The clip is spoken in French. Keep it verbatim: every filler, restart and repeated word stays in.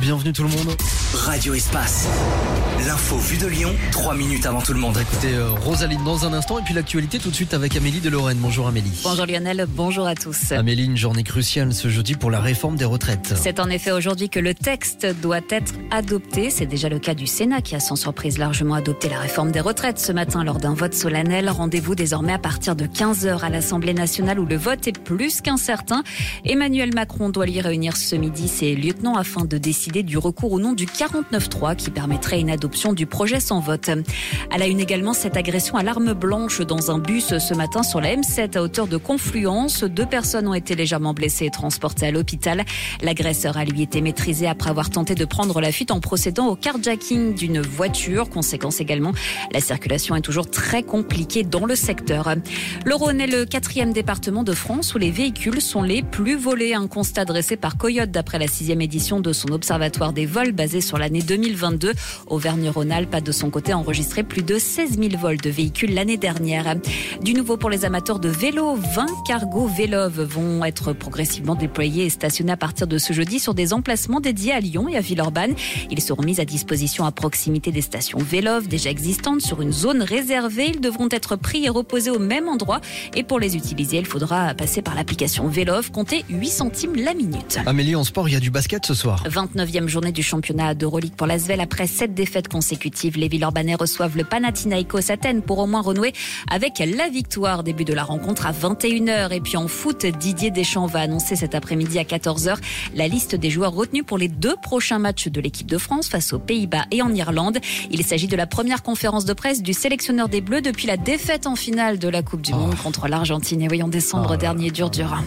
bienvenue tout le monde. Radio Espace, l'info vue de Lyon, trois minutes avant tout le monde. Écoutez euh, Rosaline dans un instant et puis l'actualité tout de suite avec Amélie de Lorraine. Bonjour Amélie. Bonjour Lionel, bonjour à tous. Amélie, une journée cruciale ce jeudi pour la réforme des retraites. C'est en effet aujourd'hui que le texte doit être adopté. C'est déjà le cas du Sénat qui a sans surprise largement adopté la réforme des retraites ce matin lors d'un vote solennel. Rendez-vous désormais à partir de quinze heures à l'Assemblée nationale où le vote est plus qu'incertain. Emmanuel Macron doit lui réunir ce midi ses lieutenants afin de décider du recours ou non du quarante-neuf trois qui permettrait une adoption du projet sans vote. À la une également, cette agression à l'arme blanche dans un bus ce matin sur la M sept à hauteur de Confluence. Deux personnes ont été légèrement blessées et transportées à l'hôpital. L'agresseur a lui été maîtrisé après avoir tenté de prendre la fuite en procédant au carjacking d'une voiture. Conséquence également, la circulation est toujours très compliquée dans le secteur. Le Rhône est le quatrième département de France où les véhicules sont les plus volés. Un constat dressé par Coyote d'après la sixième édition de son observatoire des vols basé sur l'année deux mille vingt-deux. Auvergne-Rhône-Alpes a de son côté enregistré plus de seize mille vols de véhicules l'année dernière. Du nouveau pour les amateurs de vélo, vingt cargos Vélove vont être progressivement déployés et stationnés à partir de ce jeudi sur des emplacements dédiés à Lyon et à Villeurbanne. Ils seront mis à disposition à proximité des stations Vélove déjà existantes sur une zone réservée. Ils devront être pris et reposés au même endroit. Et pour les utiliser, il faudra passer par l'application Vélove, compter huit centimes la minute. Amélie, en sport, il y a du basket ce soir. vingt-neuvième journée du championnat d'Euroleague pour l'Asvel. Après sept défaites consécutives, les Villeurbanais reçoivent le Panathinaikos Athènes pour au moins renouer avec la victoire. Début de la rencontre à vingt et une heures. Et puis en foot, Didier Deschamps va annoncer cet après-midi à quatorze heures la liste des joueurs retenus pour les deux prochains matchs de l'équipe de France face aux Pays-Bas et en Irlande. Il s'agit de la première conférence de presse du sélectionneur des Bleus depuis la défaite en finale de la Coupe du Monde oh. contre l'Argentine. Et oui, en décembre oh. dernier, dur dur.